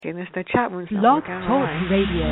And it's the chat room's not Blog working. Talk Radio.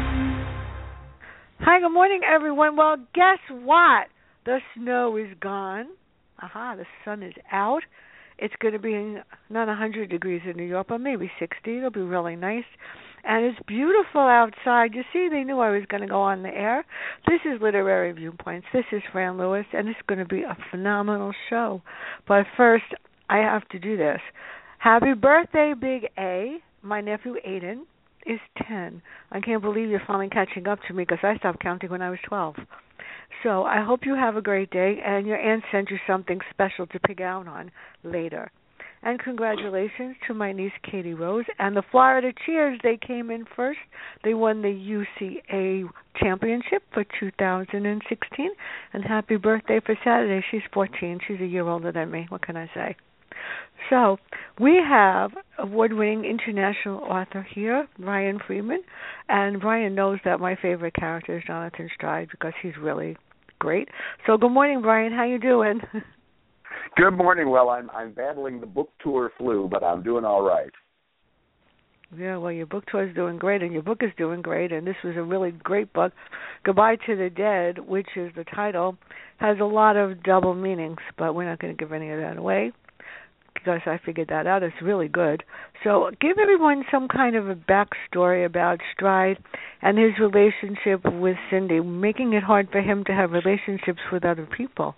Hi, good morning, everyone. Well, guess what? The snow is gone. The sun is out. It's going to be not 100 degrees in New York, but maybe 60. It'll be really nice. And it's beautiful outside. You see, they knew I was going to go on the air. This is Literary Viewpoints. This is Fran Lewis, and it's going to be a phenomenal show. But first, I have to do this. Happy birthday, Big A. My nephew Aiden is 10. I can't believe you're finally catching up to me because I stopped counting when I was 12. So I hope you have a great day, and your aunt sent you something special to pig out on later. And congratulations to my niece Katie Rose and the Florida Cheers. They came in first. They won the UCA championship for 2016. And happy birthday for Saturday. She's 14. She's a year older than me. What can I say? So we have award-winning international author here, Brian Freeman, and Brian knows that my favorite character is Jonathan Stride because he's really great. So good morning, Brian. How you doing? Good morning. Well, I'm battling the book tour flu, but I'm doing all right. Yeah, well, your book tour is doing great, and your book is doing great, and this was a really great book. Goodbye to the Dead, which is the title, has a lot of double meanings, but we're not going to give any of that away, because I figured that out. It's really good. So give everyone some kind of a backstory about Stride and his relationship with Cindy, making it hard for him to have relationships with other people.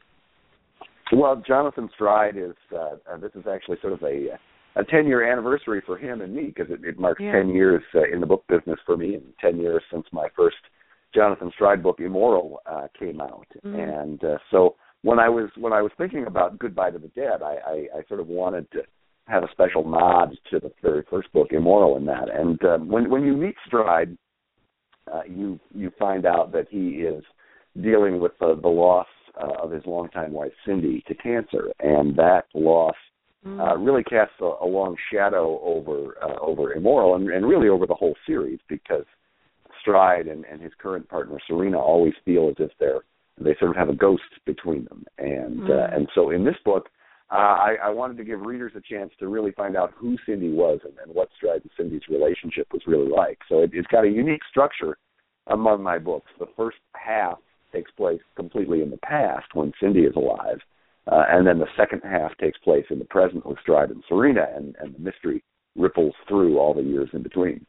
Well, Jonathan Stride is, this is actually sort of a 10-year anniversary for him and me, because it marks 10 years in the book business for me, and 10 years since my first Jonathan Stride book, Immoral, came out. And so when I was thinking about Goodbye to the Dead, I sort of wanted to have a special nod to the very first book, Immoral, in that. And when you meet Stride, you find out that he is dealing with the loss of his longtime wife Cindy to cancer, and that loss really casts a long shadow over Immoral and really over the whole series, because Stride and his current partner Serena always feel as if they sort of have a ghost between them. And so in this book, I wanted to give readers a chance to really find out who Cindy was and what Stride and Cindy's relationship was really like. So it's got a unique structure among my books. The first half takes place completely in the past when Cindy is alive, and then the second half takes place in the present with Stride and Serena, and the mystery ripples through all the years in between.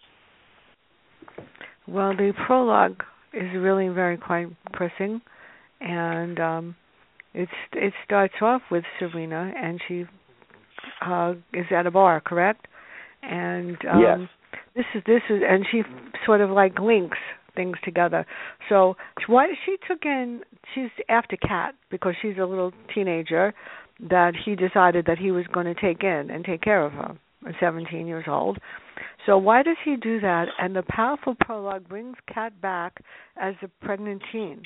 Well, the prologue is really very quite pressing. And it starts off with Serena, and she is at a bar, correct? And yes. This is, and she sort of like links things together. So she's after Kat because she's a little teenager that he decided that he was going to take in and take care of her, 17 years old. So why does he do that? And the powerful prologue brings Kat back as a pregnant teen.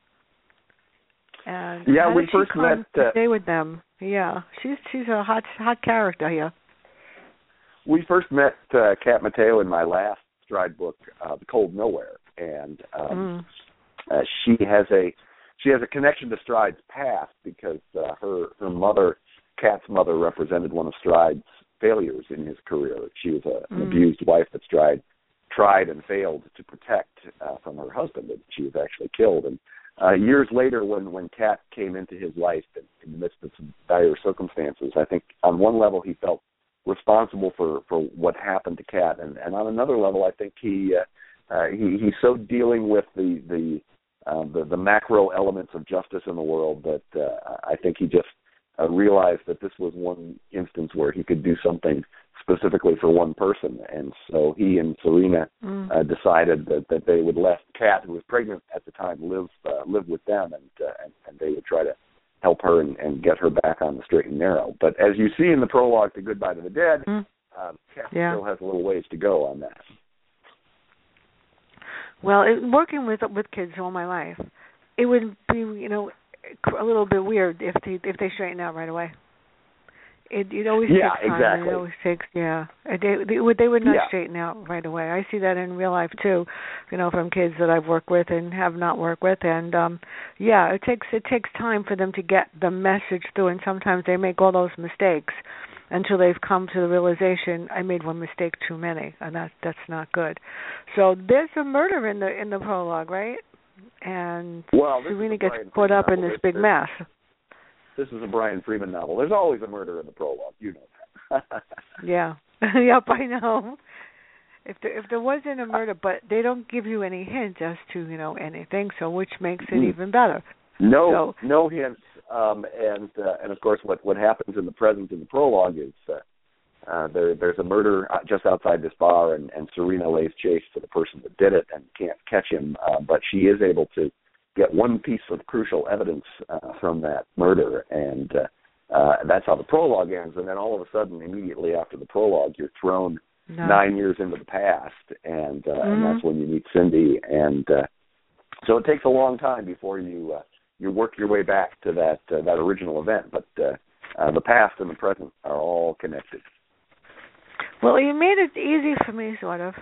And we first met. Stay with them. Yeah, she's a hot character here. We first met Kat Mateo in my last Stride book, The Cold Nowhere, and she has a connection to Stride's past because her mother, Kat's mother, represented one of Stride's failures in his career. She was an abused wife that Stride tried and failed to protect from her husband, and she was actually killed. And years later, when Kat came into his life in the midst of some dire circumstances, I think on one level he felt responsible for what happened to Kat, and on another level, I think he's so dealing with the macro elements of justice in the world that I think he just realized that this was one instance where he could do something specifically for one person, and so he and Serena decided that they would let Kat, who was pregnant at the time, live with them, and they would try to help her and get her back on the straight and narrow. But as you see in the prologue to Goodbye to the Dead, Kat still has a little ways to go on that. Well, working with kids all my life, it would be a little bit weird if they straighten out right away. It always takes time. Exactly. It always takes, they would not straighten out right away. I see that in real life too, from kids that I've worked with and have not worked with, and it takes time for them to get the message through, and sometimes they make all those mistakes until they've come to the realization, I made one mistake too many, and that's not good. So there's a murder in the prologue, right? And Serena gets caught up in this big mess. This is a Brian Freeman novel. There's always a murder in the prologue. You know that. Yeah. Yep, I know. If there wasn't a murder, but they don't give you any hints as to, anything, so which makes it even better. No hints. And of course, what happens in the present in the prologue is there's a murder just outside this bar, and Serena lays chase to the person that did it and can't catch him, but she is able to get one piece of crucial evidence from that murder, and that's how the prologue ends. And then all of a sudden, immediately after the prologue, you're thrown 9 years into the past, and that's when you meet Cindy, and so it takes a long time before you work your way back to that original event, but the past and the present are all connected. Well, you made it easy for me, sort of,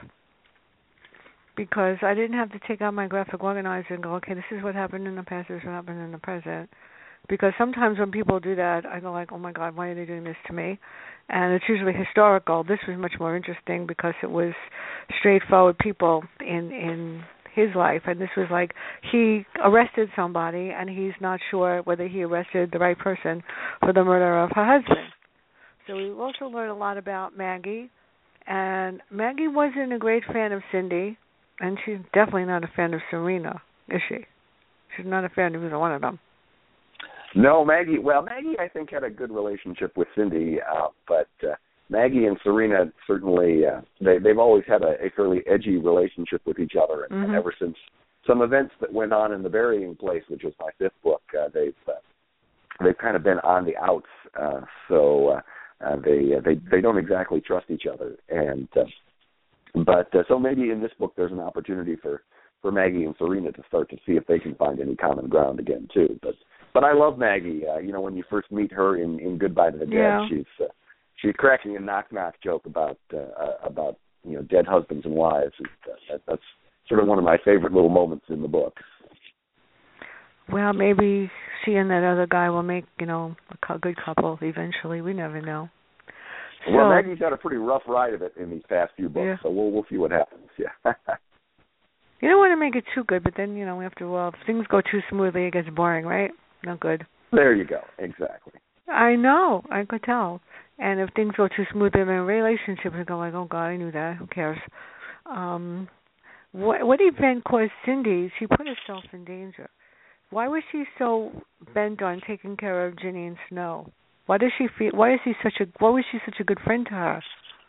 because I didn't have to take out my graphic organizer and go, okay, this is what happened in the past, this is what happened in the present. Because sometimes when people do that, I go like, oh, my God, why are they doing this to me? And it's usually historical. This was much more interesting because it was straightforward people in his life. And this was like he arrested somebody, and he's not sure whether he arrested the right person for the murder of her husband. So we also learned a lot about Maggie. And Maggie wasn't a great fan of Cindy, and she's definitely not a fan of Serena, is she? She's not a fan of either one of them. No, Maggie, I think, had a good relationship with Cindy, but Maggie and Serena certainly, they've always had a fairly edgy relationship with each other, and ever since some events that went on in The Burying Place, which was my fifth book, they've kind of been on the outs, so they don't exactly trust each other, and but so maybe in this book there's an opportunity for Maggie and Serena to start to see if they can find any common ground again too, But I love Maggie. When you first meet her in Goodbye to the Dead, she's cracking a knock-knock joke about dead husbands and wives. And that's sort of one of my favorite little moments in the book. Well, maybe she and that other guy will make a good couple eventually. We never know. Well, Maggie's had a pretty rough ride of it in these past few books, so we'll see what happens. Yeah. You don't want to make it too good, but then after a while, if things go too smoothly, it gets boring, right? No good. There you go. Exactly. I know. I could tell. And if things go too smooth in a relationship, you go like, oh, God, I knew that. Who cares? What event caused Cindy? She put herself in danger. Why was she so bent on taking care of Janine Snow? Why does she feel? Why was she such a good friend to her?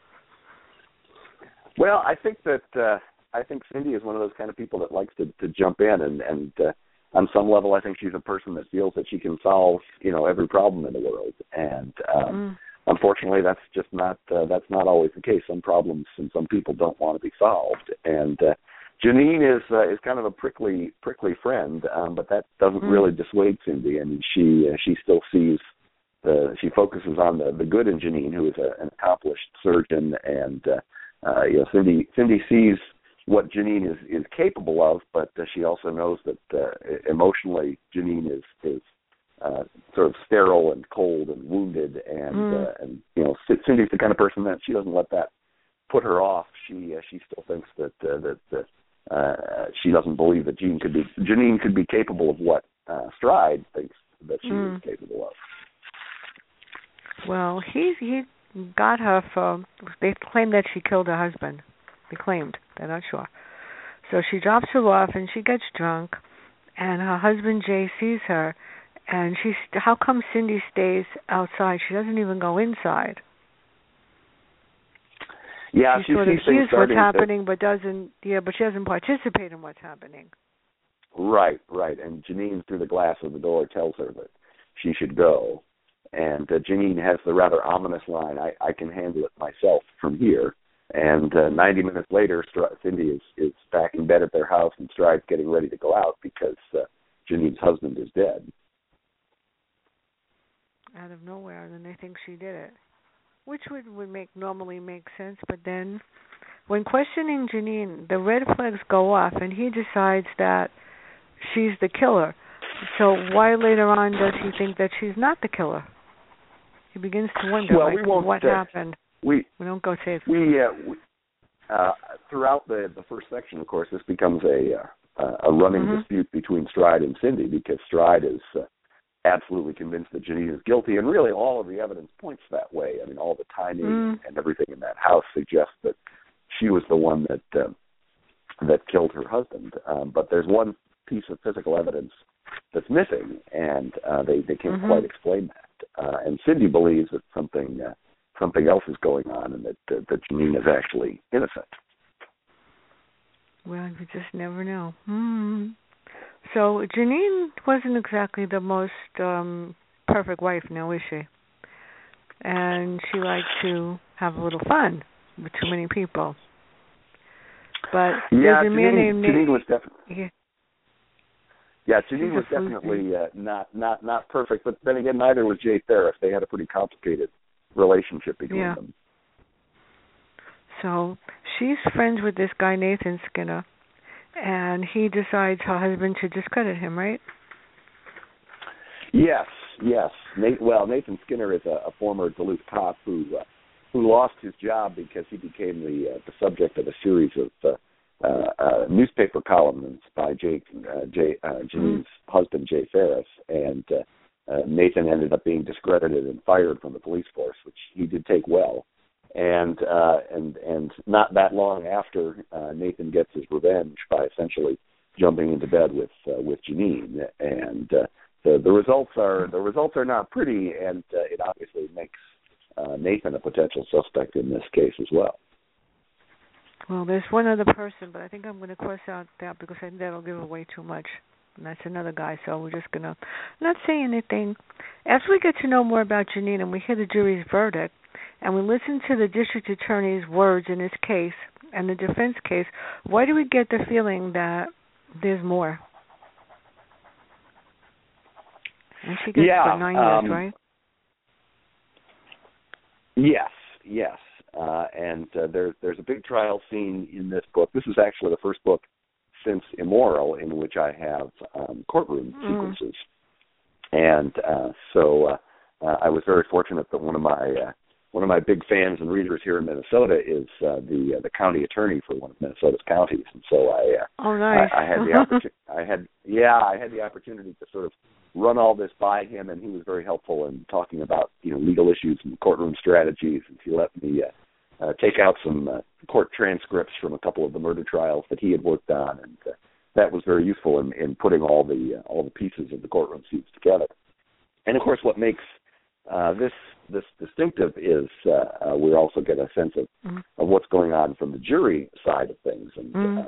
Well, I think Cindy is one of those kind of people that likes to jump in and on some level, I think she's a person that feels that she can solve, every problem in the world. And unfortunately, that's just not always the case. Some problems and some people don't want to be solved. And Janine is kind of a prickly friend, but that doesn't really dissuade Cindy. I mean, she still sees she focuses on the good in Janine, who is an accomplished surgeon, and Cindy sees what Janine is capable of, but she also knows that emotionally Janine is sort of sterile and cold and wounded, and Cindy's the kind of person that she doesn't let that put her off. She still thinks that she doesn't believe that Janine could be capable of what Stride thinks that she is capable of. Well, he got her for. They claim that she killed her husband. They claimed. They're not sure. So she drops her off, and she gets drunk, and her husband, Jay, sees her, and how come Cindy stays outside? She doesn't even go inside. Yeah, she sort of sees what's happening, but she doesn't participate in what's happening. Right. And Janine, through the glass of the door, tells her that she should go. And Janine has the rather ominous line, I can handle it myself from here. And 90 minutes later, Cindy is back in bed at their house, and Stride's getting ready to go out because Janine's husband is dead. Out of nowhere, then they think she did it, which would normally make sense. But then, when questioning Janine, the red flags go off, and he decides that she's the killer. So why later on does he think that she's not the killer? He begins to wonder, well, we won't, what happened. We don't go safe. Throughout the first section, of course, this becomes a running dispute between Stride and Cindy, because Stride is absolutely convinced that Janine is guilty, and really all of the evidence points that way. I mean, all the timing and everything in that house suggests that she was the one that killed her husband. But there's one piece of physical evidence that's missing, and they can't quite explain that. And Cindy believes that something else is going on, and that Janine is actually innocent. Well, you just never know. So Janine wasn't exactly the most perfect wife, now is she? And she liked to have a little fun with too many people. But there's a man named Janine was definitely. Yeah, Janine was definitely not perfect, but then again, neither was Jay Ferris. They had a pretty complicated relationship between them. So she's friends with this guy, Nathan Skinner, and he decides her husband should discredit him, right? Yes. Nathan Skinner is a former Duluth cop who lost his job because he became the subject of a series of newspaper columns by Janine's husband, Jay Ferris, and Nathan ended up being discredited and fired from the police force, which he did take well. And not that long after, Nathan gets his revenge by essentially jumping into bed with Janine, and the results are not pretty, and it obviously makes Nathan a potential suspect in this case as well. Well, there's one other person, but I think I'm going to cross out that because I think that'll give away too much. And that's another guy, so we're just going to not say anything. As we get to know more about Janine and we hear the jury's verdict, and we listen to the district attorney's words in his case and the defense case, why do we get the feeling that there's more? And she gets for 9 years, right? Yes. And there's a big trial scene in this book. This is actually the first book since Immoral in which I have courtroom sequences. And so I was very fortunate that one of my big fans and readers here in Minnesota is the county attorney for one of Minnesota's counties, and so nice. I had the opportunity to sort of run all this by him, and he was very helpful in talking about legal issues and courtroom strategies. And he let me take out some court transcripts from a couple of the murder trials that he had worked on, and that was very useful in putting all the pieces of the courtroom scenes together. And of course, what makes this distinctive is we also get a sense of what's going on from the jury side of things, and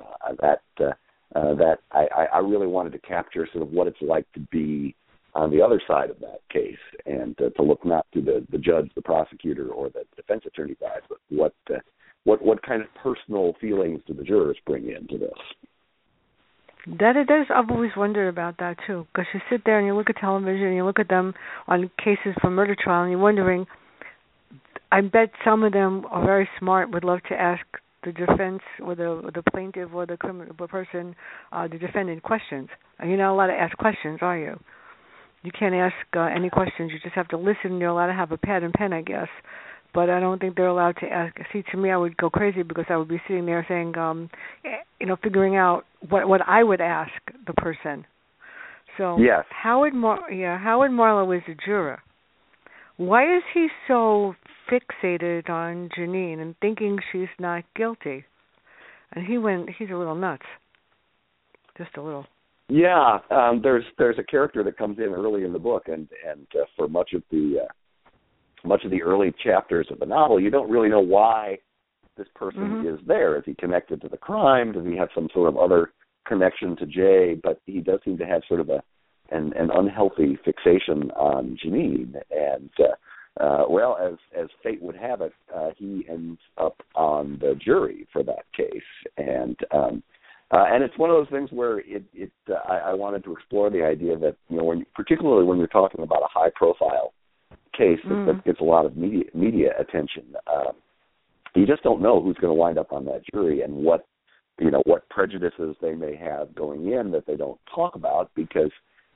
that I really wanted to capture sort of what it's like to be on the other side of that case, and to look not to the judge, the prosecutor, or the defense attorney side, but what kind of personal feelings do the jurors bring into this. That it is. I've always wondered about that too, because you sit there and you look at television and you look at them on cases for murder trial, and you're wondering. I bet some of them are very smart. Would love to ask the defense or the plaintiff or the criminal person, the defendant, questions. You're not allowed to ask questions, are you? You can't ask any questions. You just have to listen. You're allowed to have a pad and pen, I guess. But I don't think they're allowed to ask. See, to me, I would go crazy because I would be sitting there saying, figuring out what I would ask the person. So yes. Howard Marlowe is a juror. Why is he so fixated on Janine and thinking she's not guilty? And he's a little nuts. Just a little. Yeah, there's a character that comes in early in the book, and for much of the early chapters of the novel, you don't really know why this person is there. Is he connected to the crime? Does he have some sort of other connection to Jay? But he does seem to have sort of an unhealthy fixation on Janine, and as fate would have it, he ends up on the jury for that case, and it's one of those things where I wanted to explore the idea that particularly when you're talking about a high profile case that gets a lot of media attention, you just don't know who's going to wind up on that jury and what prejudices they may have going in that they don't talk about, because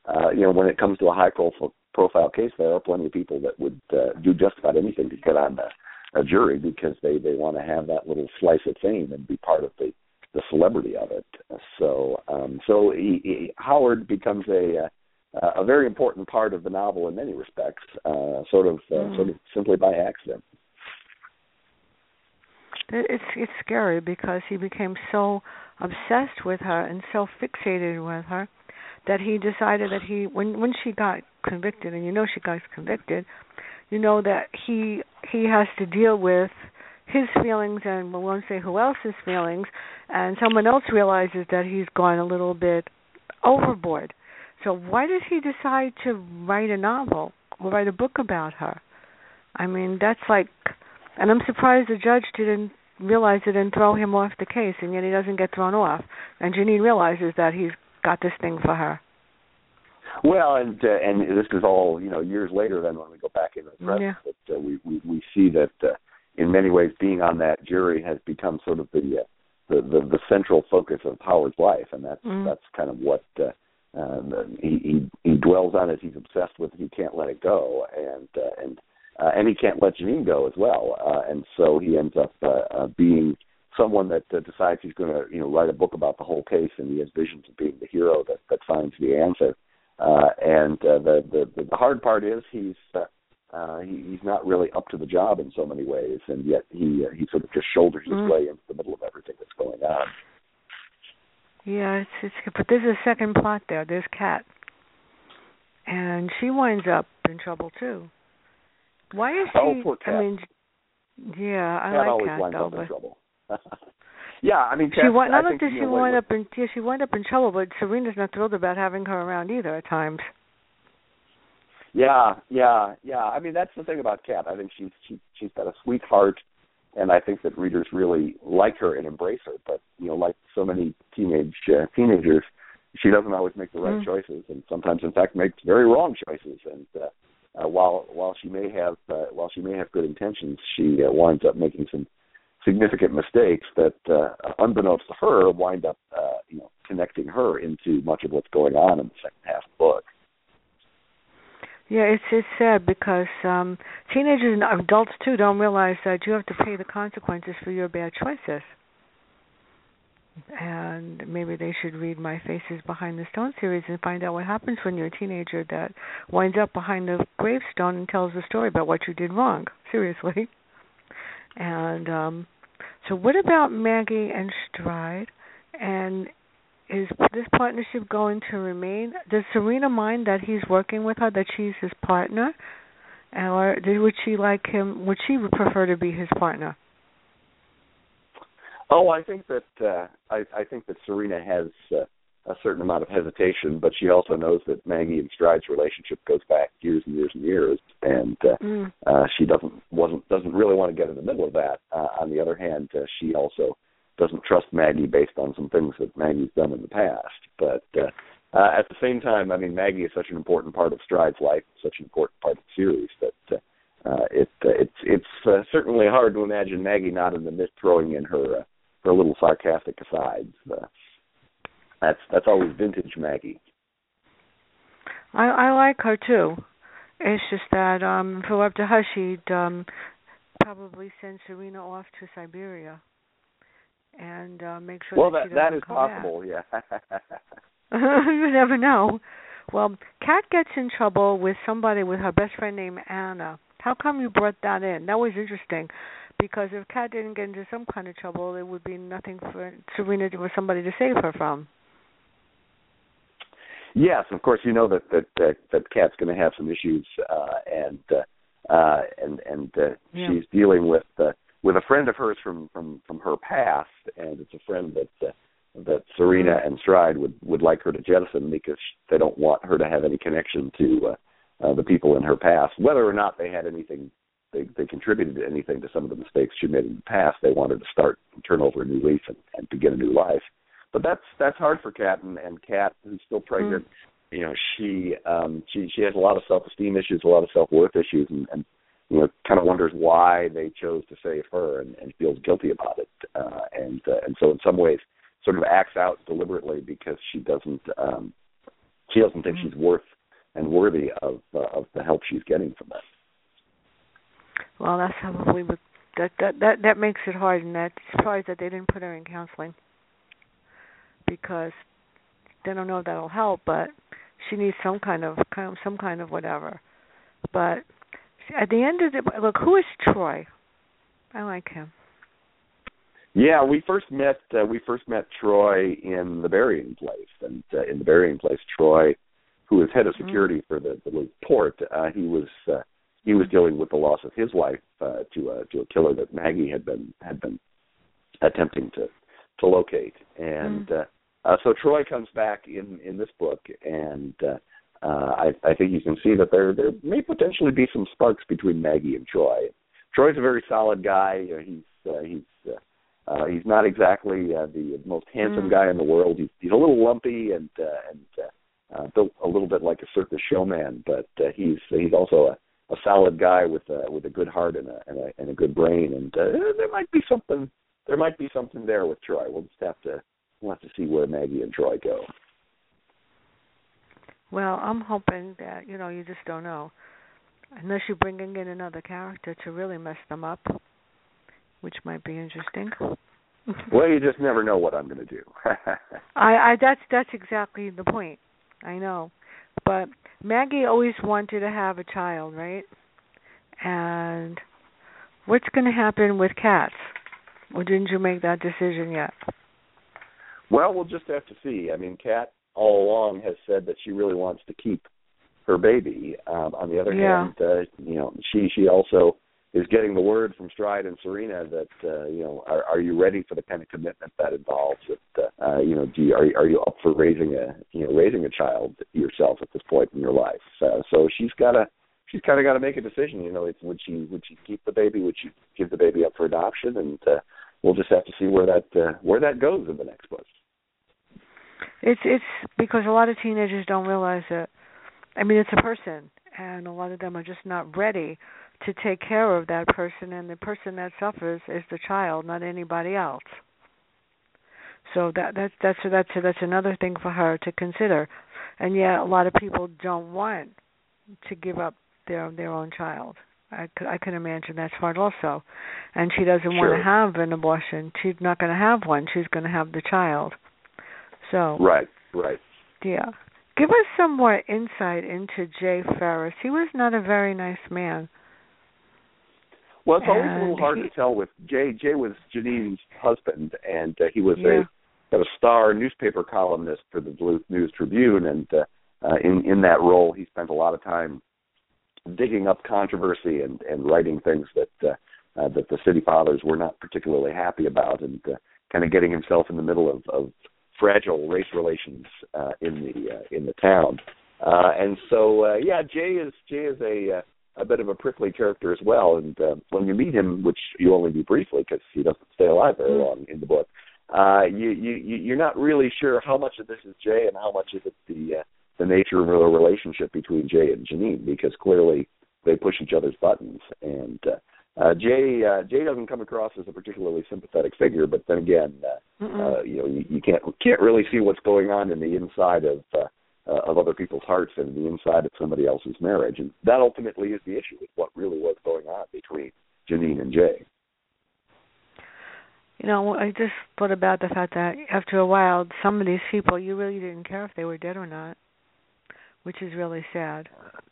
when it comes to a high-profile case, there are plenty of people that would do just about anything to get on a jury because they want to have that little slice of fame and be part of the celebrity of it. So Howard becomes a very important part of the novel in many respects, sort of simply by accident. It's scary because he became so obsessed with her and so fixated with her that he decided that when she got convicted, and she got convicted, that he has to deal with his feelings and we won't say who else's feelings, and someone else realizes that he's gone a little bit overboard. So why did he decide to write a novel or write a book about her? I mean, that's like, and I'm surprised the judge didn't realize it and throw him off the case, and yet he doesn't get thrown off. And Janine realizes that he's got this thing for her. Well, and this is all years later. Then when we go back into the present, that we see that in many ways being on that jury has become sort of the central focus of Howard's life, and that's kind of what he dwells on as he's obsessed with. He can't let it go, and he can't let Janine go as well, and so he ends up being someone that decides he's going to write a book about the whole case, and he has visions of being the hero that finds the answer. And the hard part is he's not really up to the job in so many ways, and yet he sort of just shoulders his way into the middle of everything that's going on. Yeah, but there's a second plot there. There's Kat, and she winds up in trouble too. Why is she? Oh, poor Kat. I mean, yeah, I Kat like always Kat winds though, up but in trouble. Yeah, I mean, she wound up in trouble, but Serena's not thrilled about having her around either at times. Yeah. I mean, that's the thing about Kat. I think she's got a sweet heart, and I think that readers really like her and embrace her. But like so many teenagers, she doesn't always make the right choices, and sometimes, in fact, makes very wrong choices. And while she may have good intentions, she winds up making some significant mistakes that, unbeknownst to her, wind up connecting her into much of what's going on in the second half of the book. Yeah, it's sad because teenagers and adults too don't realize that you have to pay the consequences for your bad choices. And maybe they should read My Faces Behind the Stone series and find out what happens when you're a teenager that winds up behind the gravestone and tells the story about what you did wrong. Seriously. And so what about Maggie and Stride? And is this partnership going to remain? Does Serena mind that he's working with her, that she's his partner? Or would she like him? Would she prefer to be his partner? Oh, I think that Serena has a certain amount of hesitation, but she also knows that Maggie and Stride's relationship goes back years and years and years, and she doesn't really want to get in the middle of that. On the other hand, she also doesn't trust Maggie based on some things that Maggie's done in the past. But at the same time, I mean, Maggie is such an important part of Stride's life, such an important part of the series that it's certainly hard to imagine Maggie not in the midst throwing in her little sarcastic asides. That's always vintage Maggie. I like her too. It's just that if it were up to her, she'd probably send Serena off to Siberia and make sure that she doesn't that is come possible. back. Yeah. You never know. Well, Kat gets in trouble with somebody, with her best friend named Anna. How come you brought that in? That was interesting, because if Kat didn't get into some kind of trouble, there would be nothing for Serena or somebody to save her from. Yes, of course. You know that Kat's going to have some issues, and she's dealing with a friend of hers from her past, and it's a friend that Serena and Stride would like her to jettison because they don't want her to have any connection to the people in her past, whether or not they had anything. They contributed to anything to some of the mistakes she made in the past. They wanted to start and turn over a new leaf and begin a new life. But that's hard for Kat, and Kat, who's still pregnant, she has a lot of self-esteem issues, a lot of self-worth issues, and kind of wonders why they chose to save her, and feels guilty about it, and so in some ways sort of acts out deliberately because she doesn't she doesn't think she's worth and worthy of the help she's getting from that. Well, that's probably that makes it hard, and that's surprised that they didn't put her in counseling, because they don't know if that'll help, but she needs some kind of whatever. But at the end of the look, who is Troy? I like him. Yeah, we first met Troy in the burying place, and in the burying place, Troy, who was head of security for the port, he was dealing with the loss of his wife to a killer that Maggie had been attempting to locate, and so Troy comes back in this book, and I think you can see that there may potentially be some sparks between Maggie and Troy. Troy's a very solid guy. He's not exactly the most handsome guy in the world. He's a little lumpy and built a little bit like a circus showman, but he's also a solid guy with a good heart and a good brain. And there might be something there with Troy. We'll have to see where Maggie and Troy go. Well, I'm hoping that you just don't know, unless you're bringing in another character to really mess them up, which might be interesting. Well, you just never know what I'm going to do. That's exactly the point. I know, but Maggie always wanted to have a child, right? And what's going to happen with Kat? Or didn't you make that decision yet? Well, we'll just have to see. I mean, Kat all along has said that she really wants to keep her baby. On the other hand, she also is getting the word from Stride and Serena that are you ready for the kind of commitment that involves it? Are you up for raising a child yourself at this point in your life? So she's kind of got to make a decision. Would she keep the baby? Would she give the baby up for adoption? And we'll just have to see where that goes in the next book. It's because a lot of teenagers don't realize it. I mean, it's a person, and a lot of them are just not ready to take care of that person, and the person that suffers is the child, not anybody else. So that's another thing for her to consider. And yet, a lot of people don't want to give up their own child. I can imagine that's hard also. And she doesn't want to have an abortion. She's not going to have one. She's going to have the child. So right. Yeah. Give us some more insight into Jay Ferris. He was not a very nice man. Well, it's always a little hard to tell with Jay. Jay was Janine's husband, and he was a star newspaper columnist for the Duluth News Tribune, and in that role, he spent a lot of time digging up controversy and writing things that the city fathers were not particularly happy about, and kind of getting himself in the middle of fragile race relations in the town. And so, Jay is a bit of a prickly character as well. And when you meet him, which you only do briefly because he doesn't stay alive very long in the book, you're not really sure how much of this is Jay and how much is it the nature of the relationship between Jay and Janine, because clearly they push each other's buttons. And Jay doesn't come across as a particularly sympathetic figure, but then again, you can't really see what's going on in the inside of other people's hearts and the inside of somebody else's marriage, and that ultimately is the issue, is what really was going on between Janine and Jay. I just thought about the fact that after a while, some of these people, you really didn't care if they were dead or not, which is really sad.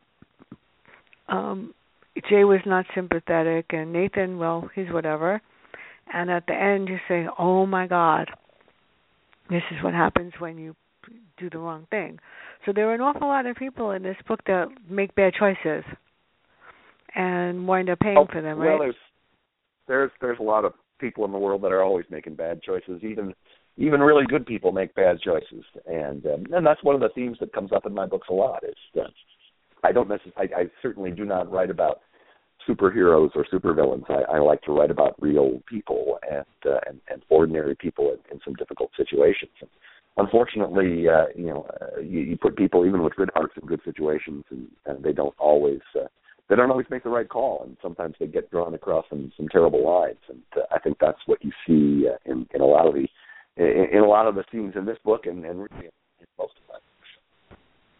Jay was not sympathetic, and Nathan, well, he's whatever. And at the end, you say, oh, my God, this is what happens when you do the wrong thing. So there are an awful lot of people in this book that make bad choices and wind up paying for them, right? Well, there's a lot of people in the world that are always making bad choices. Even really good people make bad choices, and that's one of the themes that comes up in my books a lot. Is I certainly do not write about superheroes or supervillains. I like to write about real people and ordinary people in some difficult situations. Unfortunately, you put people even with good hearts in good situations, and they don't always make the right call, and sometimes they get drawn across some terrible lines. And I think that's what you see in a lot of the scenes in this book, and really in most of my books.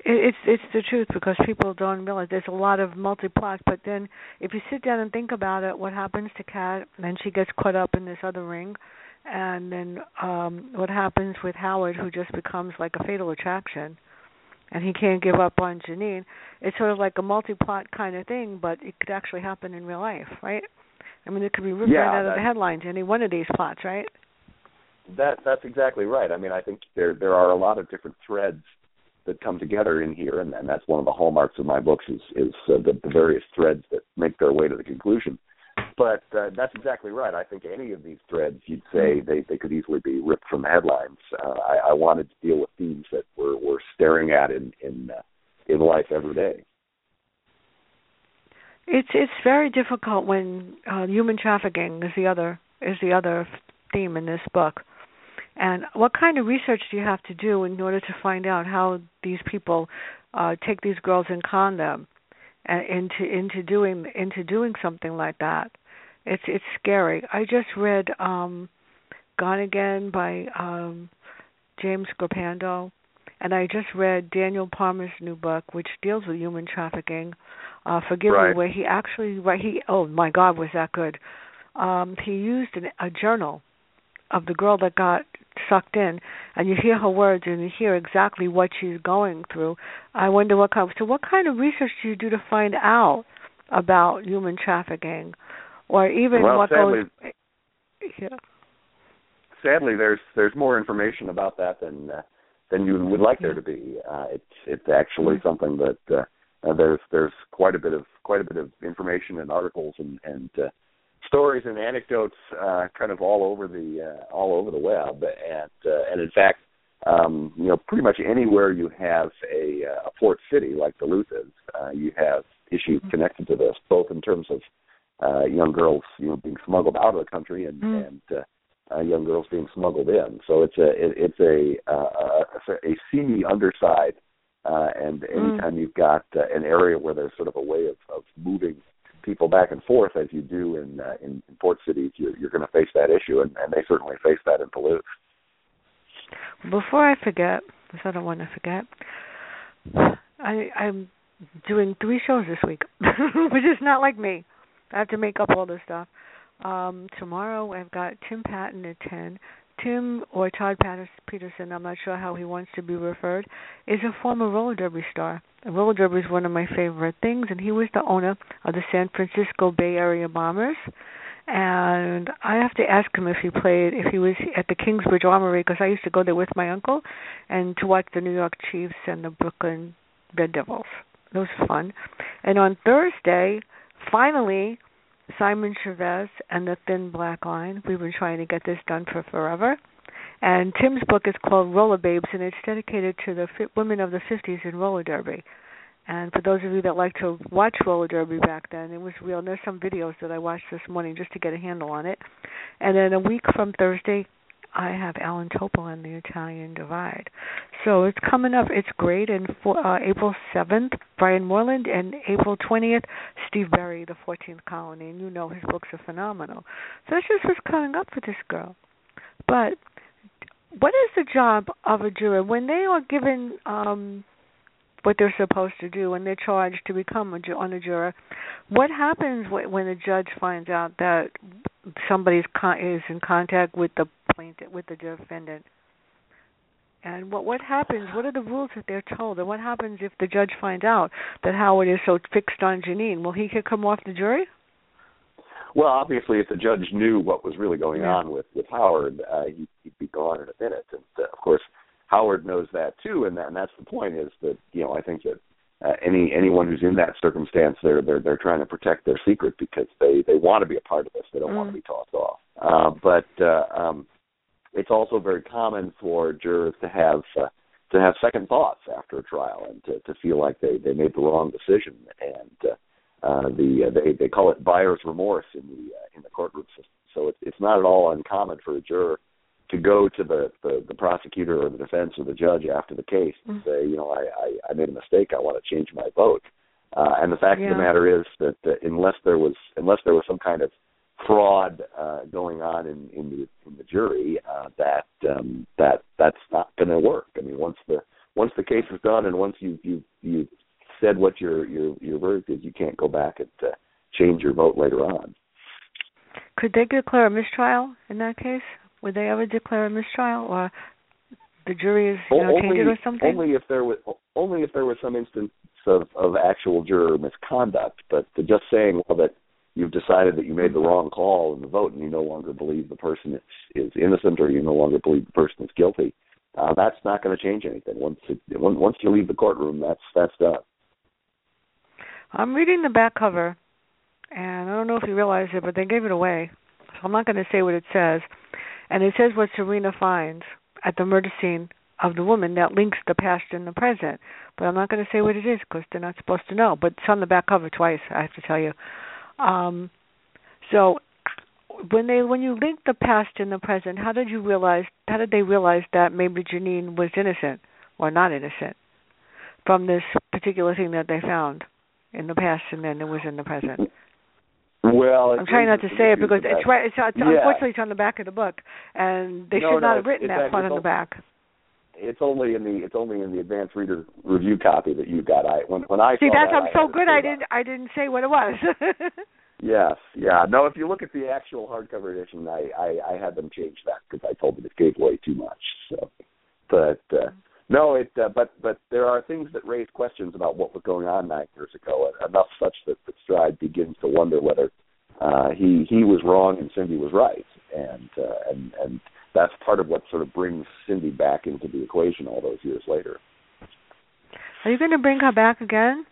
It's the truth, because people don't realize there's a lot of multi-plots. But then, if you sit down and think about it, what happens to Kat? And then she gets caught up in this other ring, and then what happens with Howard, who just becomes like a fatal attraction, and he can't give up on Janine. It's sort of like a multi-plot kind of thing, but it could actually happen in real life, right? I mean, it could be ripped right out of the headlines, any one of these plots, right? That's exactly right. I mean, I think there are a lot of different threads that come together in here, and that's one of the hallmarks of my books is the various threads that make their way to the conclusion. But that's exactly right. I think any of these threads, you'd say they could easily be ripped from the headlines. I wanted to deal with themes that we're staring at in life every day. It's very difficult when human trafficking is the other theme in this book. And what kind of research do you have to do in order to find out how these people take these girls and con them into doing something like that? It's scary. I just read Gone Again by James Scorpando, and I just read Daniel Palmer's new book, which deals with human trafficking. Forgive me, where oh my God, was that good? He used a journal of the girl that got sucked in, and you hear her words and you hear exactly what she's going through. I wonder what kind of research do you do to find out about human trafficking, or even what sadly, goes? Yeah. Sadly, there's more information about that than you would like there to be. It's actually something that there's quite a bit of information and articles and stories and anecdotes kind of all over the web, and in fact, pretty much anywhere you have a port city like Duluth is, you have issues connected to this, both in terms of young girls being smuggled out of the country and young girls being smuggled in. So it's a seamy underside, and anytime you've got an area where there's sort of a way of moving people back and forth, as you do in port cities, you're going to face that issue, and they certainly face that in Duluth. Before I forget, because I don't want to forget, I'm doing 3 shows this week, which is not like me. I have to make up all this stuff. Tomorrow I've got Tim Patton at 10. Tim, or Todd Peterson, I'm not sure how he wants to be referred, is a former roller derby star. And roller derby is one of my favorite things, and he was the owner of the San Francisco Bay Area Bombers. And I have to ask him if he was at the Kingsbridge Armory, because I used to go there with my uncle, and to watch the New York Chiefs and the Brooklyn Red Devils. It was fun. And on Thursday, finally, Simon Chavez and the Thin Black Line. We've been trying to get this done for forever. And Tim's book is called Roller Babes, and it's dedicated to the women of the 50s in roller derby. And for those of you that like to watch roller derby back then, it was real. And there's some videos that I watched this morning just to get a handle on it. And then a week from Thursday, I have Alan Topol and the Italian Divide. So it's coming up. It's great. And for April 7th, Brian Moreland, and April 20th, Steve Berry, The 14th Colony. And his books are phenomenal. So that's just what's coming up for this girl. But what is the job of a juror when they are given what they're supposed to do, when they're charged to become on a juror? What happens when a judge finds out that somebody is in contact with the plaintiff, with the defendant? And what happens? What are the rules that they're told? And what happens if the judge finds out that Howard is so fixed on Janine? Will he come off the jury? Well, obviously, if the judge knew what was really going on with Howard, he'd be gone in a minute. And of course, Howard knows that too, and that's the point. Is that I think that anyone who's in that circumstance, they're trying to protect their secret because they want to be a part of this. They don't want to be tossed off. But it's also very common for jurors to have second thoughts after a trial and to feel like they made the wrong decision, and they call it buyer's remorse in the courtroom system. So it's not at all uncommon for a juror to go to the prosecutor or the defense or the judge after the case and say, I made a mistake. I want to change my vote. And the fact of the matter is that unless there was some kind of fraud going on in the jury, that's not going to work. I mean, once the once the case is done and once you said what your verdict is, you can't go back and change your vote later on. Could they declare a mistrial in that case? Would they ever declare a mistrial, or the jury is tainted or something? Only if there was some instance of actual juror misconduct. But just saying that you've decided that you made the wrong call in the vote and you no longer believe the person is innocent or you no longer believe the person is guilty, that's not going to change anything. Once you leave the courtroom, that's done. I'm reading the back cover, and I don't know if you realize it, but they gave it away. So I'm not going to say what it says. And it says what Serena finds at the murder scene of the woman that links the past and the present. But I'm not going to say what it is because they're not supposed to know. But it's on the back cover twice, I have to tell you. So when you link the past and the present, how did they realize that maybe Janine was innocent or not innocent from this particular thing that they found in the past and then it was in the present? Well, I'm trying not to say it because it's right. Unfortunately, it's on the back of the book, and they should not have written that part on the back. It's only in the advanced reader review copy that you got. When I see saw that's that, I'm so good. I didn't say what it was. Yes, yeah. No, if you look at the actual hardcover edition, I had them change that because I told them it gave away too much. So, but but there are things that raise questions about what was going on 9 years ago, enough such that Stride begins to wonder whether he was wrong and Cindy was right, and that's part of what sort of brings Cindy back into the equation all those years later. Are you going to bring her back again?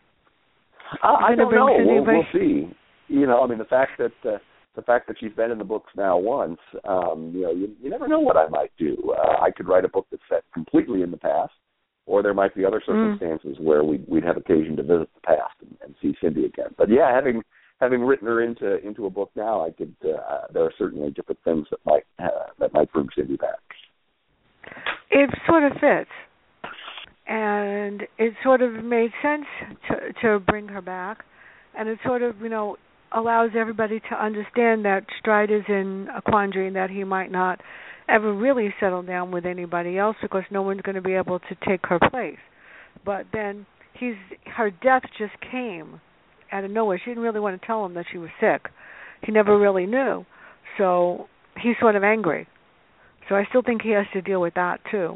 I don't know. We'll see. I mean, the fact that she's been in the books now once, you never know what I might do. I could write a book that's set completely in the past, or there might be other circumstances where we'd have occasion to visit the past and see Cindy again. But yeah, having written her into a book now, I could. There are certainly different things that might bring Cindy back. It sort of fits, and it sort of made sense to bring her back, and it sort of allows everybody to understand that Stride is in a quandary and that he might not ever really settle down with anybody else because no one's going to be able to take her place. But then her death just came out of nowhere. She didn't really want to tell him that she was sick. He never really knew. So he's sort of angry. So I still think he has to deal with that too.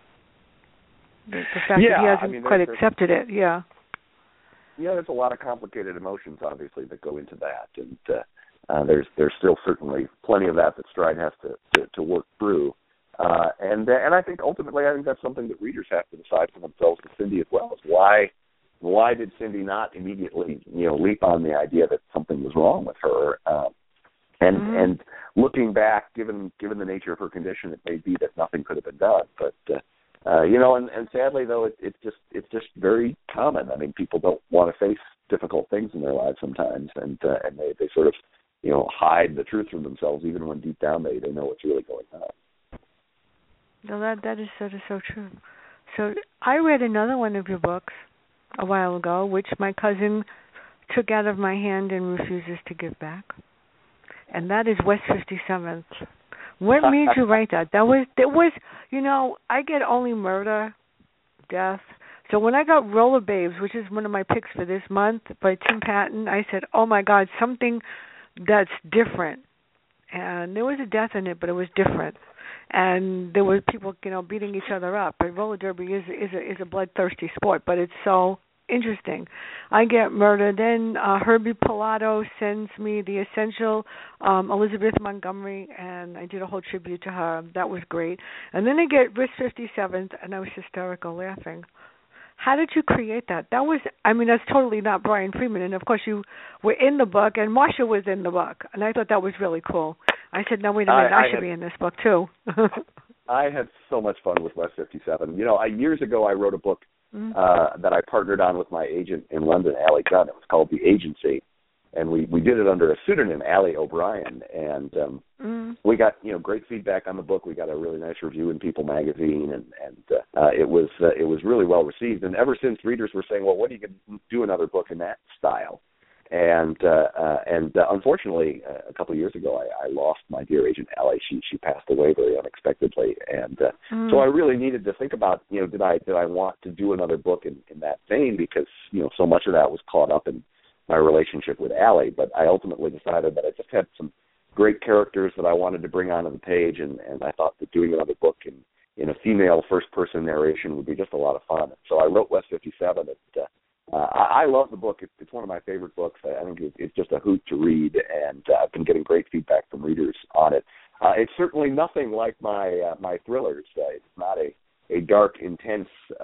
The fact that he hasn't quite accepted it, yeah. Yeah, there's a lot of complicated emotions, obviously, that go into that, and there's still certainly plenty of that Stride has to work through, and I think ultimately that's something that readers have to decide for themselves with Cindy as well. Is why did Cindy not immediately leap on the idea that something was wrong with her, and looking back, given the nature of her condition, it may be that nothing could have been done, but. And sadly though, it's just very common. I mean, people don't want to face difficult things in their lives sometimes, and they sort of hide the truth from themselves, even when deep down they know what's really going on. No, that is so true. So I read another one of your books a while ago, which my cousin took out of my hand and refuses to give back, and that is West 57th. What made you write that? There was, I get only murder, death. So when I got Roller Babes, which is one of my picks for this month by Tim Patton, I said, oh my God, something that's different. And there was a death in it, but it was different. And there were people, beating each other up. But roller derby is a bloodthirsty sport, but it's so interesting. I get murder. Then Herbie Pilato sends me the essential Elizabeth Montgomery, and I did a whole tribute to her. That was great. And then I get Risk 57th, and I was hysterical laughing. How did you create that? That's totally not Brian Freeman. And, of course, you were in the book, and Marcia was in the book. And I thought that was really cool. I said, no, wait a minute, I should be in this book, too. I had so much fun with West 57. Years ago I wrote a book that I partnered on with my agent in London, Allie Gunn. It was called The Agency, and we did it under a pseudonym, Allie O'Brien, and we got great feedback on the book. We got a really nice review in People magazine, and it was really well received. And ever since, readers were saying, well, what are you going to do another book in that style? And unfortunately, a couple of years ago, I lost my dear agent Allie. She passed away very unexpectedly, and so I really needed to think about, did I want to do another book in that vein, because so much of that was caught up in my relationship with Allie. But I ultimately decided that I just had some great characters that I wanted to bring onto the page, and I thought that doing another book in a female first-person narration would be just a lot of fun. So I wrote West 57. I love the book. It's one of my favorite books. I think it's just a hoot to read, and I've been getting great feedback from readers on it. It's certainly nothing like my thrillers. It's not a dark, intense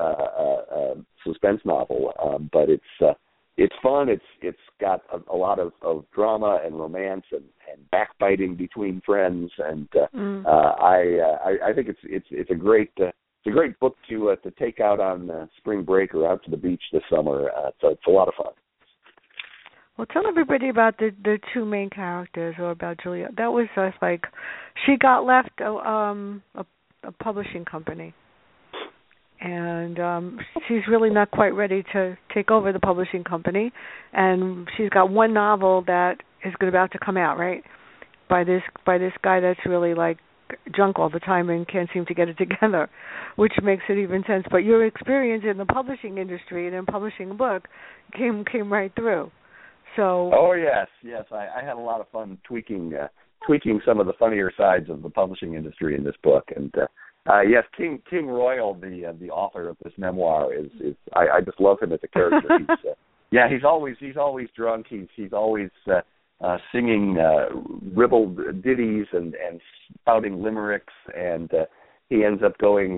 suspense novel, but it's fun. It's got a lot of drama and romance and backbiting between friends, and I think it's a great book to take out on spring break or out to the beach this summer. It's a lot of fun. Well, tell everybody about the two main characters, or about Julia. That was like she got left a publishing company, and she's really not quite ready to take over the publishing company, and she's got one novel that is about to come out, right, by this guy that's really like drunk all the time and can't seem to get it together, which makes it even sense. But your experience in the publishing industry and in publishing a book came right through. So yes, I had a lot of fun tweaking some of the funnier sides of the publishing industry in this book. And yes, King Royal, the author of this memoir, is I just love him as a character. He's always drunk. He's always singing ribald ditties and spouting limericks, and he ends up going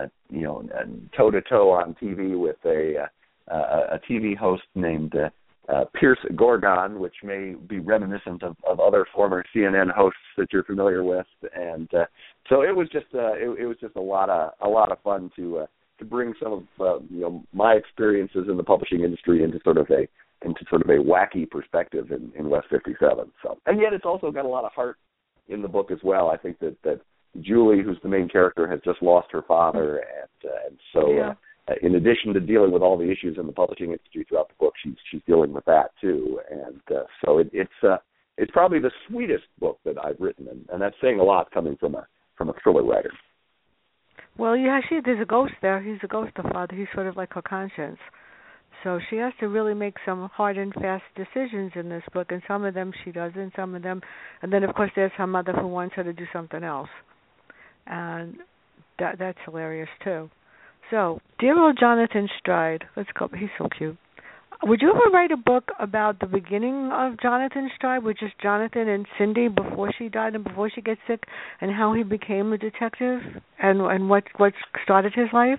toe to toe on TV with a TV host named Pierce Gorgon, which may be reminiscent of other former CNN hosts that you're familiar with, and so it was just a lot of fun to bring some of my experiences in the publishing industry into sort of a wacky perspective in West 57. So, and yet it's also got a lot of heart in the book as well. I think that Julie, who's the main character, has just lost her father, and so in addition to dealing with all the issues in the publishing industry throughout the book, she's dealing with that too. And so it's probably the sweetest book that I've written, and that's saying a lot coming from a thriller writer. Well, there's a ghost there. He's a ghost of father. He's sort of like her conscience. So she has to really make some hard and fast decisions in this book, and some of them she does, and some of them, and then of course there's her mother who wants her to do something else, and that's hilarious too. So, dear old Jonathan Stride, let's go. He's so cute. Would you ever write a book about the beginning of Jonathan Stride, with just Jonathan and Cindy before she died and before she gets sick, and how he became a detective, and what started his life?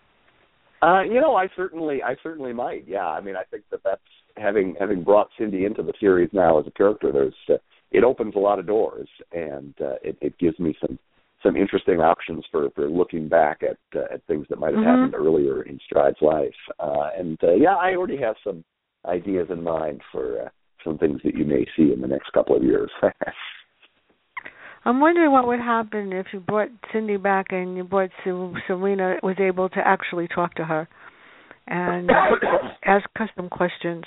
I certainly might. Yeah, I mean, I think that's having brought Cindy into the series now as a character. It opens a lot of doors, and it gives me some interesting options for looking back at things that might have happened earlier in Stride's life. I already have some ideas in mind for some things that you may see in the next couple of years. I'm wondering what would happen if you brought Cindy back and you brought Serena was able to actually talk to her and ask her some questions.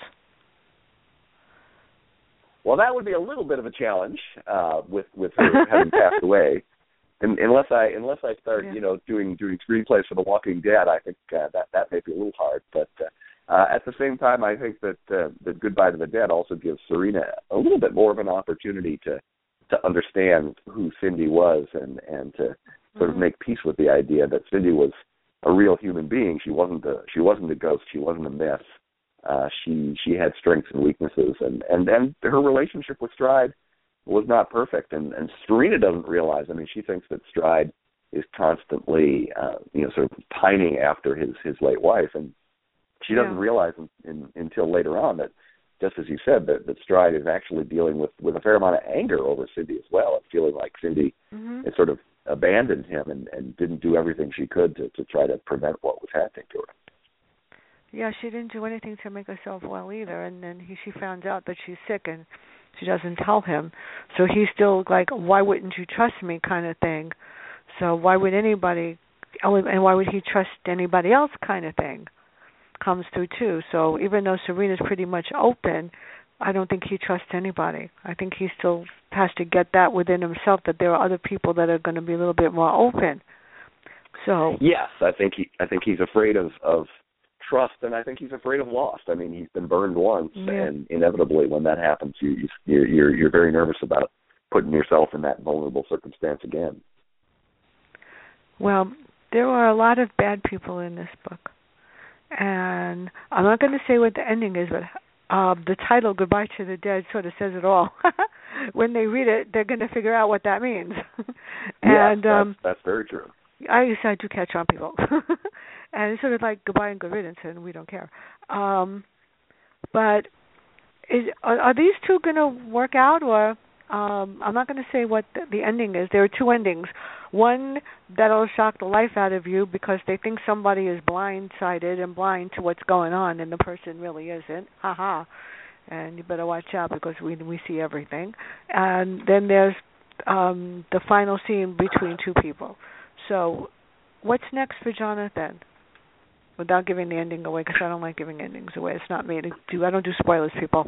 Well, that would be a little bit of a challenge with her having passed away. And unless I start, doing screenplays for The Walking Dead, I think that may be a little hard. But at the same time, I think that Goodbye to the Dead also gives Serena a little bit more of an opportunity to understand who Cindy was and to sort of make peace with the idea that Cindy was a real human being. She wasn't a ghost. She wasn't a myth. She had strengths and weaknesses, and her relationship with Stride was not perfect. And Serena doesn't realize. I mean, she thinks that Stride is constantly, sort of pining after his late wife, and she doesn't realize until later on that, just as you said, that Stride is actually dealing with a fair amount of anger over Cindy as well, and feeling like Cindy had sort of abandoned him and didn't do everything she could to try to prevent what was happening to her. Yeah, she didn't do anything to make herself well either, and then she found out that she's sick, and she doesn't tell him. So he's still like, why wouldn't you trust me kind of thing. So why would anybody, and why would he trust anybody else kind of thing comes through too. So even though Serena's pretty much open, I don't think he trusts anybody. I think he still has to get that within himself, that there are other people that are going to be a little bit more open. So yes, I think he's afraid of trust, and I think he's afraid of loss. I mean, he's been burned once, and inevitably, when that happens, you're very nervous about putting yourself in that vulnerable circumstance again. Well, there are a lot of bad people in this book, and I'm not going to say what the ending is, but the title, Goodbye to the Dead, sort of says it all. When they read it, they're going to figure out what that means. And that's very true. I decided to catch on people. And it's sort of like goodbye and good riddance, and we don't care. But are these two going to work out, or I'm not going to say what the ending is. There are two endings. One that'll shock the life out of you because they think somebody is blindsided and blind to what's going on, and the person really isn't. Ha-ha. And you better watch out because we see everything. And then there's the final scene between two people. So what's next for Jonathan? Without giving the ending away, because I don't like giving endings away. It's not me to do. I don't do spoilers, people.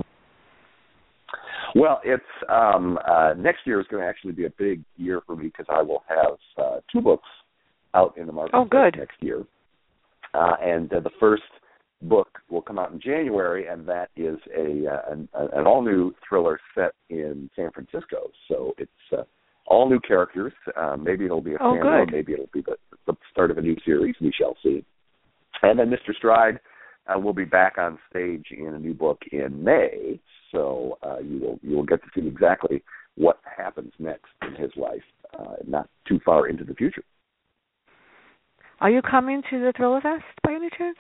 Well, it's next year is going to actually be a big year for me because I will have two books out in the market next year. And the first book will come out in January, and that is an all-new thriller set in San Francisco. So it's all new characters. Maybe it'll be a standalone. Maybe it'll be the start of a new series. We shall see. And then Mr. Stride will be back on stage in a new book in May. So you will get to see exactly what happens next in his life, not too far into the future. Are you coming to the Thriller Fest by any chance?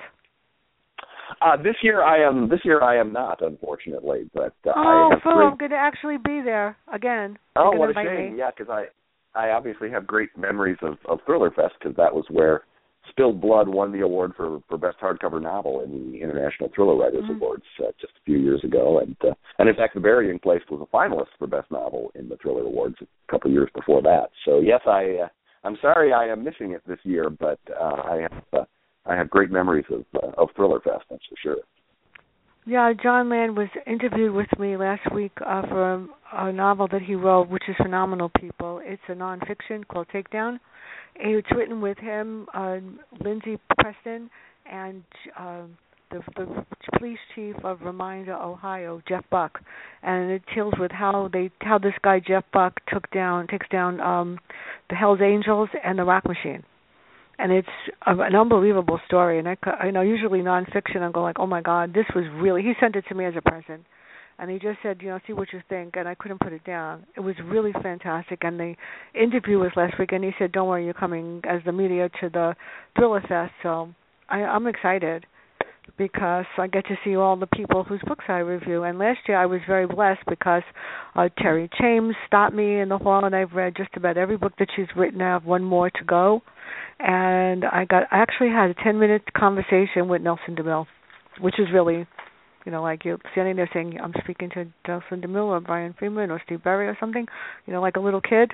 This year I am not, unfortunately. But I'm going to actually be there again. Oh, what a shame! Yeah, because I obviously have great memories of Thriller Fest because that was where Spilled Blood won the award for best hardcover novel in the International Thriller Writers Awards just a few years ago, and in fact, The Burying Place was a finalist for best novel in the Thriller Awards a couple of years before that. So yes, I'm sorry I am missing it this year, but I have great memories of Thriller Fest, that's for sure. Yeah, John Land was interviewed with me last week for a novel that he wrote, which is Phenomenal People. It's a nonfiction called Takedown. It's written with him, Lindsay Preston, and the police chief of Reminder, Ohio, Jeff Buck, and it deals with how this guy Jeff Buck takes down the Hells Angels and the Rock Machine. And it's an unbelievable story. And I know usually nonfiction, I'm going like, oh my God, this was really. He sent it to me as a present, and he just said, see what you think. And I couldn't put it down. It was really fantastic. And the interview was last week, and he said, don't worry, you're coming as the media to the Thriller Fest. So I'm excited because I get to see all the people whose books I review. And last year I was very blessed because Terry James stopped me in the hall, and I've read just about every book that she's written. I have one more to go. And I actually had a 10-minute conversation with Nelson DeMille, which is really, like you're standing there saying, I'm speaking to Nelson DeMille or Brian Freeman or Steve Berry or something, like a little kid.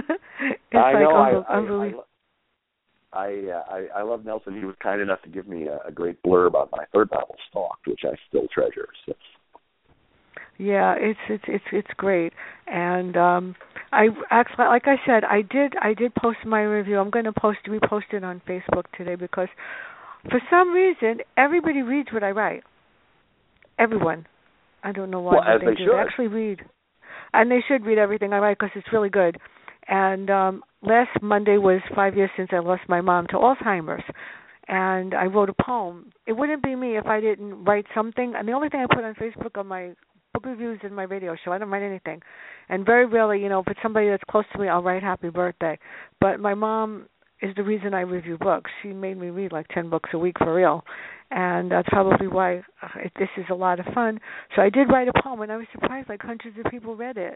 I love Nelson. He was kind enough to give me a great blurb on my third novel, Stalked, which I still treasure. So. Yeah, it's great, and I actually, like I said, I did post my review. I'm going to repost it on Facebook today because for some reason everybody reads what I write. Everyone, I don't know why. Well, as they do. should. They actually read, and they should read everything I write because it's really good. And last Monday was 5 years since I lost my mom to Alzheimer's, and I wrote a poem. It wouldn't be me if I didn't write something. And the only thing I put on Facebook are my book reviews and my radio show. I don't write anything. And very rarely, if it's somebody that's close to me, I'll write happy birthday. But my mom is the reason I review books. She made me read like 10 books a week for real. And that's probably why this is a lot of fun. So I did write a poem, and I was surprised like hundreds of people read it,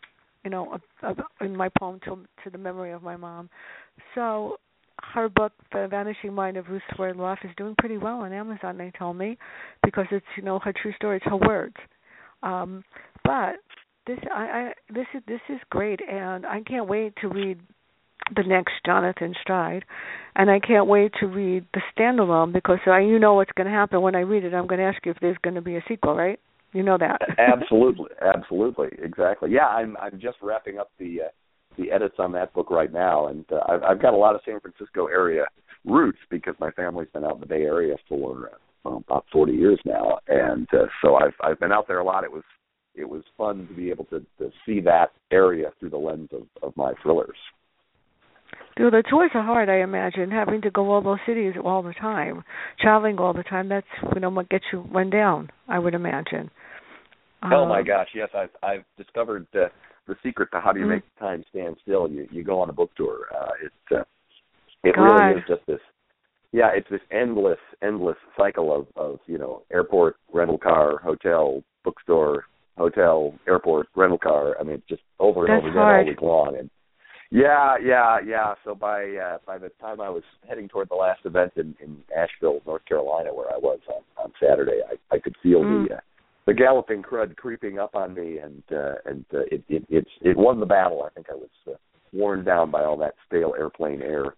in my poem to the memory of my mom. So her book, The Vanishing Mind of Ruth Swerdloff, is doing pretty well on Amazon, they told me, because it's, her true story. It's her words. But this is great, and I can't wait to read the next Jonathan Stride, and I can't wait to read the standalone because you know what's going to happen when I read it. I'm going to ask you if there's going to be a sequel, right? You know that. Absolutely, exactly. Yeah, I'm just wrapping up the edits on that book right now, and I've got a lot of San Francisco area roots because my family's been out in the Bay Area for about 40 years now, and so I've been out there a lot. It was fun to be able to see that area through the lens of my thrillers. Dude, the tours are hard, I imagine, having to go all those cities all the time, traveling all the time. That's what gets you run down, I would imagine. Oh my gosh, yes, I've discovered the secret to how do you make time stand still. You go on a book tour. It really is just this. Yeah, it's this endless cycle of airport, rental car, hotel, bookstore, hotel, airport, rental car. I mean, just over and over again all week long. And yeah. So by the time I was heading toward the last event in Asheville, North Carolina, where I was on Saturday, I could feel the galloping crud creeping up on me, and it won the battle. I think I was worn down by all that stale airplane air.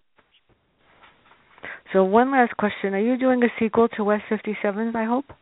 So one last question: are you doing a sequel to West 57th? I hope.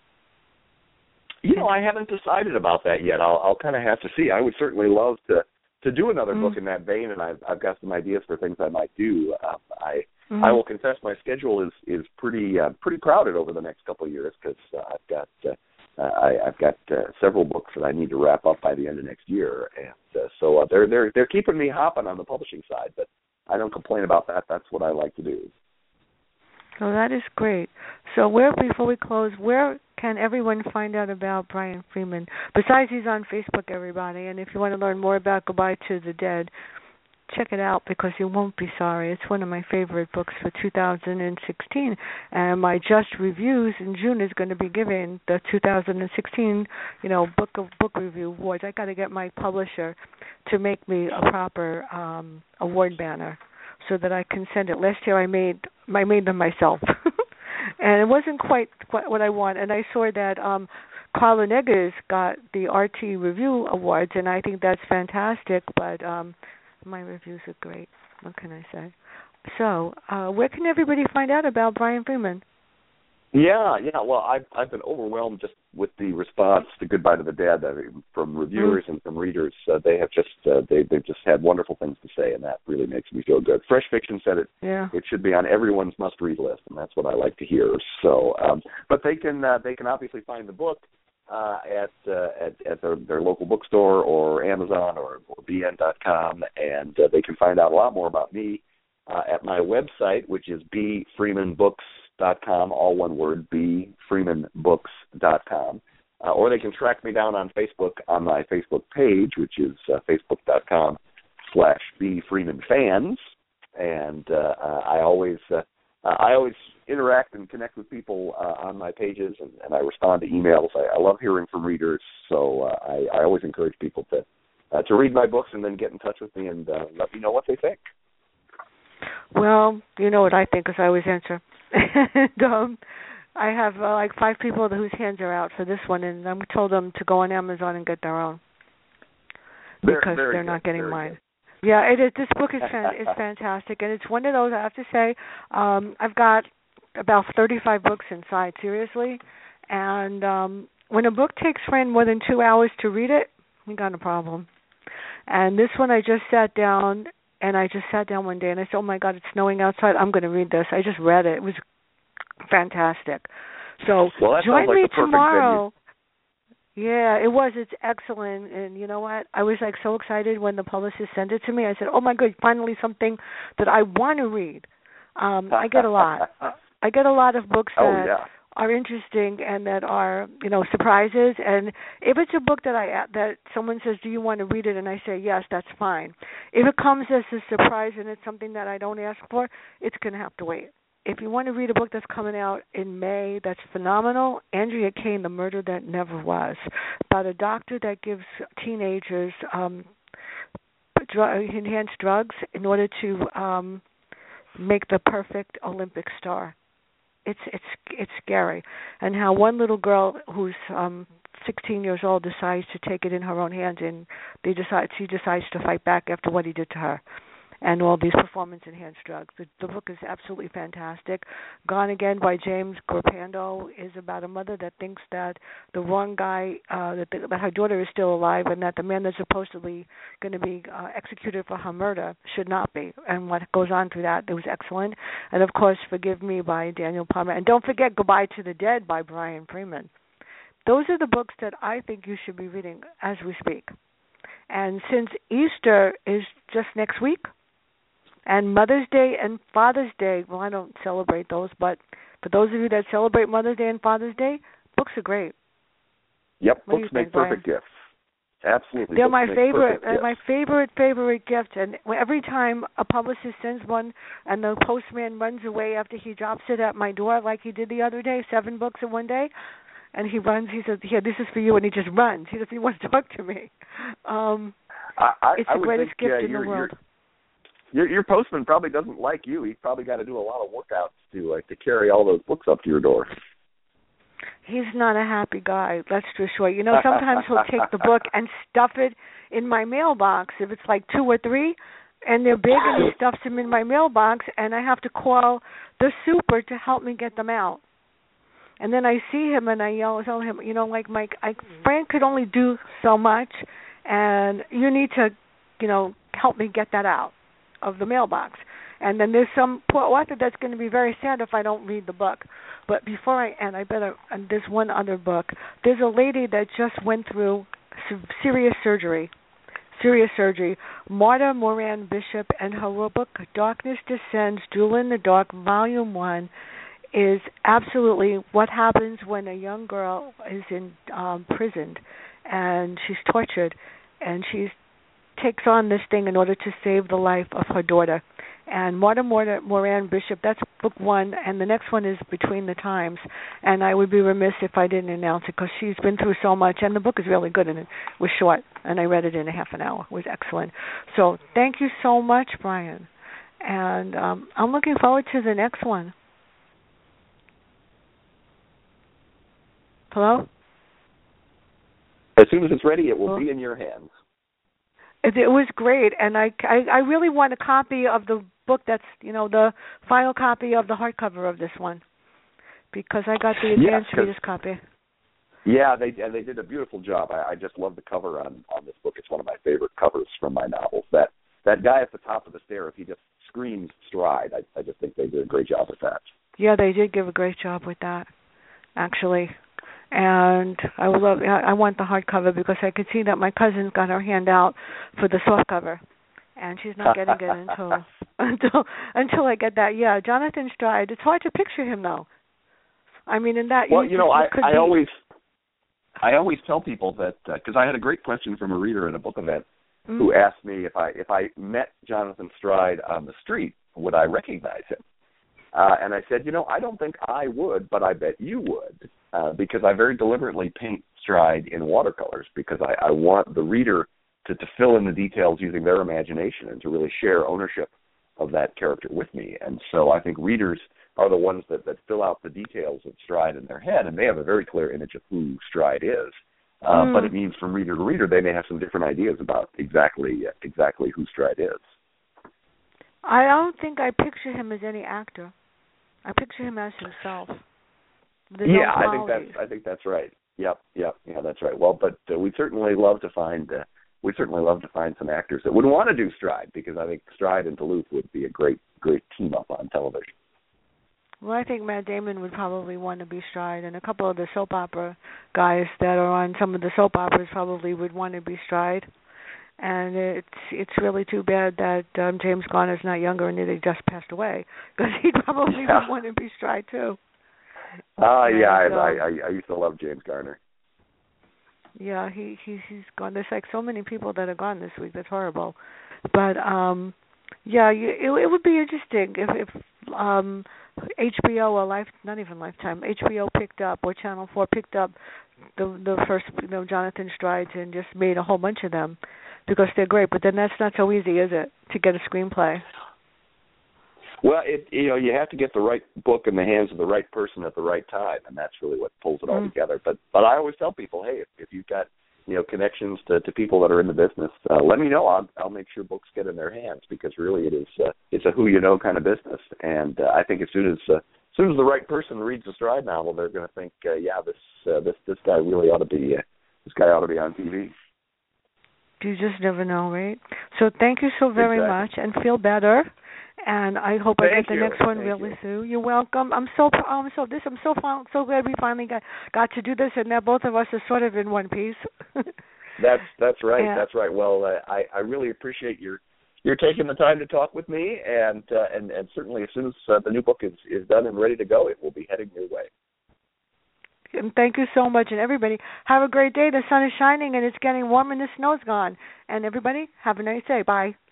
I haven't decided about that yet. I'll kind of have to see. I would certainly love to do another book in that vein, and I've got some ideas for things I might do. I will confess my schedule is pretty crowded over the next couple of years because I've got several books that I need to wrap up by the end of next year, and so they're keeping me hopping on the publishing side, but I don't complain about that. That's what I like to do. Oh, that is great. So before we close, where can everyone find out about Brian Freeman? Besides, he's on Facebook, everybody. And if you want to learn more about Goodbye to the Dead, check it out because you won't be sorry. It's one of my favorite books for 2016. And my Just Reviews in June is going to be giving the 2016, book review awards. I got to get my publisher to make me a proper award banner so that I can send it. Last year I made them myself, and it wasn't quite what I want. And I saw that Carla Neggers got the RT Review Awards, and I think that's fantastic. But my reviews are great. What can I say? So, where can everybody find out about Brian Freeman? Yeah. Well, I've been overwhelmed just with the response to Goodbye to the Dead from reviewers and from readers. They have just they've just had wonderful things to say, and that really makes me feel good. Fresh Fiction said it. Yeah. It should be on everyone's must-read list, and that's what I like to hear. So, but they can obviously find the book at their local bookstore or Amazon or bn.com, and they can find out a lot more about me at my website, which is bfreemanbooks.com, all one word, bfreemanbooks.com. Or they can track me down on Facebook on my Facebook page, which is facebook.com/bfreemanfans. And I always interact and connect with people on my pages, and I respond to emails. I love hearing from readers, so I always encourage people to read my books and then get in touch with me and let me know what they think. Well, you know what I think, because I always answer. And, I have 5 people whose hands are out for this one, and I told them to go on Amazon and get their own because they're not getting mine. Good. Yeah, it is. This book is fantastic, and it's one of those, I have to say, I've got about 35 books inside, seriously, and when a book takes Fran more than 2 hours to read it, we got a problem. And this one I just sat down, and I just sat down one day, and I said, oh, my God, it's snowing outside. I'm going to read this. I just read it. It was fantastic. So join me tomorrow. Yeah, it was. It's excellent. And you know what? I was so excited when the publicist sent it to me. I said, oh, my God, finally something that I want to read. I get a lot. I get a lot of books that are interesting and that are, surprises. And if it's a book that someone says, do you want to read it? And I say, yes, that's fine. If it comes as a surprise and it's something that I don't ask for, it's going to have to wait. If you want to read a book that's coming out in May that's phenomenal, Andrea Kane, The Murder That Never Was, about a doctor that gives teenagers enhanced drugs in order to make the perfect Olympic star. It's scary, and how one little girl who's 16 years old decides to take it in her own hands, and she decides to fight back after what he did to her. and all these performance-enhanced drugs. The book is absolutely fantastic. Gone Again by James Gorpando is about a mother that thinks that the wrong guy, that her daughter is still alive, and that the man that's supposedly going to be executed for her murder should not be. And what goes on through that, it was excellent. And, of course, Forgive Me by Daniel Palmer. And don't forget Goodbye to the Dead by Brian Freeman. Those are the books that I think you should be reading as we speak. And since Easter is just next week, and Mother's Day and Father's Day, well, I don't celebrate those, but for those of you that celebrate Mother's Day and Father's Day, books are great. Yep, books make perfect gifts. Absolutely. They're my favorite gift. And every time a publicist sends one and the postman runs away after he drops it at my door, like he did the other day, 7 books in one day, and he runs, he says, "Here, this is for you," and he just runs. He doesn't even want to talk to me. It's the greatest gift in the world. Your postman probably doesn't like you. He's probably got to do a lot of workouts to carry all those books up to your door. He's not a happy guy, that's for sure. You know, sometimes he'll take the book and stuff it in my mailbox if it's like 2 or 3, and they're big, and he stuffs them in my mailbox, and I have to call the super to help me get them out. And then I see him and I tell him, you know, like, Mike, Frank could only do so much, and you need to, you know, help me get that out of the mailbox. And then there's some poor author that's going to be very sad if I don't read the book. But before I end, there's one other book. There's a lady that just went through serious surgery. Marta Moran Bishop, and her book, Darkness Descends, Jewel in the Dark, Volume 1, is absolutely what happens when a young girl is imprisoned and she's tortured, and she takes on this thing in order to save the life of her daughter. And Marta Moran Bishop, that's book 1, and the next one is Between the Times. And I would be remiss if I didn't announce it, because she's been through so much, and the book is really good, and it was short, and I read it in a half an hour. It was excellent. So thank you so much, Brian. And I'm looking forward to the next one. Hello? As soon as it's ready, it will be in your hands. It was great, and I really want a copy of the book that's, you know, the final copy of the hardcover of this one, because I got the advanced reader's copy. Yeah, they did a beautiful job. I just love the cover on this book. It's one of my favorite covers from my novels. That guy at the top of the stair, if he just screams Stride, I just think they did a great job with that. Yeah, they did give a great job with that, actually. And I want the hardcover, because I could see that my cousin's got her hand out for the softcover, and she's not getting it until I get that. Yeah, Jonathan Stride. It's hard to picture him though. I mean, in that. Well, I always tell people that, because I had a great question from a reader at a book event who asked me if I met Jonathan Stride on the street, would I recognize him? And I said, I don't think I would, but I bet you would, because I very deliberately paint Stride in watercolors, because I want the reader to fill in the details using their imagination and to really share ownership of that character with me. And so I think readers are the ones that fill out the details of Stride in their head, and they have a very clear image of who Stride is. But it means from reader to reader, they may have some different ideas about exactly who Stride is. I don't think I picture him as any actor. I picture him as himself. I think that's right. Yep, that's right. Well, but we'd certainly love to find some actors that would want to do Stride, because I think Stride and Duluth would be a great team up on television. Well, I think Matt Damon would probably want to be Stride, and a couple of the soap opera guys that are on some of the soap operas probably would want to be Stride. And it's really too bad that James Garner's not younger and that he just passed away, because he probably would want to be Stride too. I used to love James Garner. Yeah, he's gone. There's like so many people that are gone this week. That's horrible. But it would be interesting if HBO or not even Lifetime, HBO picked up, or Channel 4 picked up the first Jonathan Strides and just made a whole bunch of them, because they're great. But then that's not so easy, is it, to get a screenplay? Well, you have to get the right book in the hands of the right person at the right time, and that's really what pulls it all together. But I always tell people, hey, if connections to people that are in the business, let me know. I'll make sure books get in their hands, because really it is it's a who you know kind of business. And I think as soon as the right person reads the Stride novel, they're going to think, this guy really ought to be on TV. You just never know, right? So thank you so very much, and feel better. And I hope I get the next one really soon. You're welcome. I'm so glad we finally got to do this, and now both of us are sort of in one piece. That's right. Yeah. That's right. Well, I really appreciate your taking the time to talk with me, and certainly as soon as the new book is done and ready to go, it will be heading your way. And thank you so much. And everybody, have a great day. The sun is shining, and it's getting warm, and the snow's gone. And everybody, have a nice day. Bye.